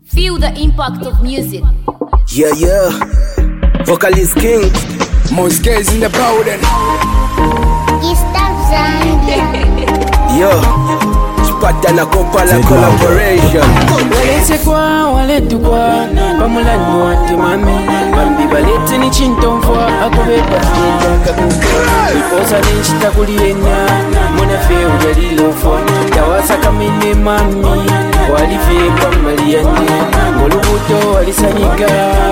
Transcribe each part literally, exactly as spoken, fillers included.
Feel the impact of music. Yeah, yeah. Vocalist King. Most guys in the building. Yo. Spata na kopa la collaboration. Walete kwa, walete kwa Pamulani wate mami Bambi balete ni chintomfwa Akubeba fita kakuka Iposa nishita kuliena Muna fe ujalilofo Tawasa kamine mami Walife kwa maliyande Ngolubuto walisanyika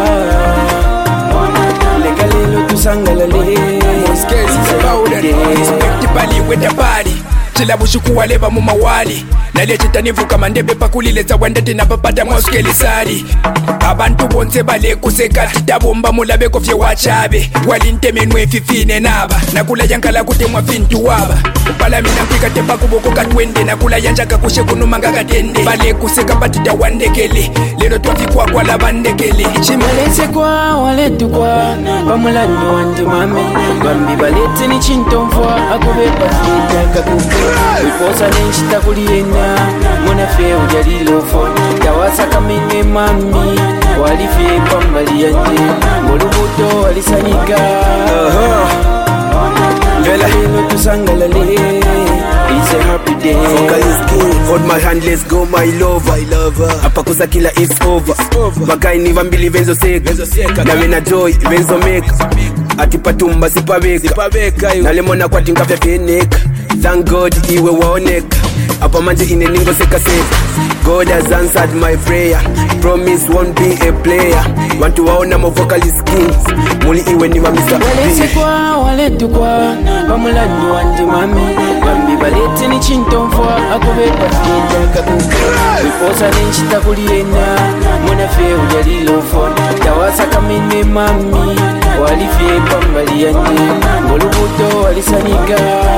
Legalelo tusangalale Most guys in the building. Respect the body with the body. Chila bushuku waleba mumawali Nalete tanivu kama ndebe pakulileza wandete na papata moskeli sari Abantu bonse bale kusekati tabomba mulabe kofye wachabe Walinteme nwe fifine naba Nakula yankala kutemwa fintu waba Upala mina kwika tepa kuboko katwende Nakula yanjaka kushe kunumanga katende Bale kuseka batita wandekele Lelo tuafi kwa kwa la bandekele Walete kwa, walete kwa Pamulani wate mami Bambi balete ni chintomfwa Akubeba fita kakuka Iposa nishita kuliena Muna fe ujalilofo Tawasa kamine mami Walife kwa maliyande Ngolubuto walisanyika Vela hilo tusangalale It's a happy day. Vocalist King. Hold my hand, let's go my lover, my lover. Hapa kusa kila it's over, over. Makai ni vambili venzo seka Na wena joy, venzo meka Atipatumba sipaweka Nalemona kwa tinga vya feneka Thank God iwe waoneka Hapa manje ineningo seka seka God has answered my prayer. Promise won't be a player. Want to waona mo vocalist kings. Muli iwe ni wa mister Walete kwa, walete kwa Pamulani wate mami Bambi balete ni chintomfwa Akubeba fita kakuka Iposa nishita kuliena Muna fe ujalilofo Tawasa kamine mami Walife kwa maliyande Ngolubuto walisanyika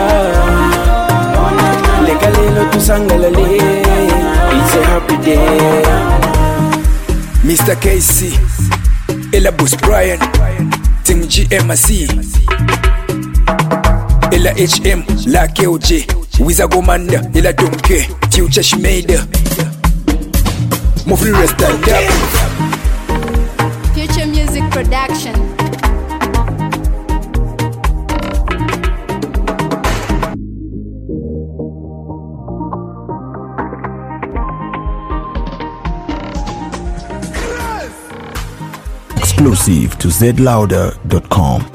Legalelo tusangalale It's a happy day. Mister K C Ella Bruce Brian Team G M C Ella H M La K O J Wiza Gomanda Ella Donke Future Shmeda Mufli Resta Dab Future Music Production. Exclusive to Z Louder dot com.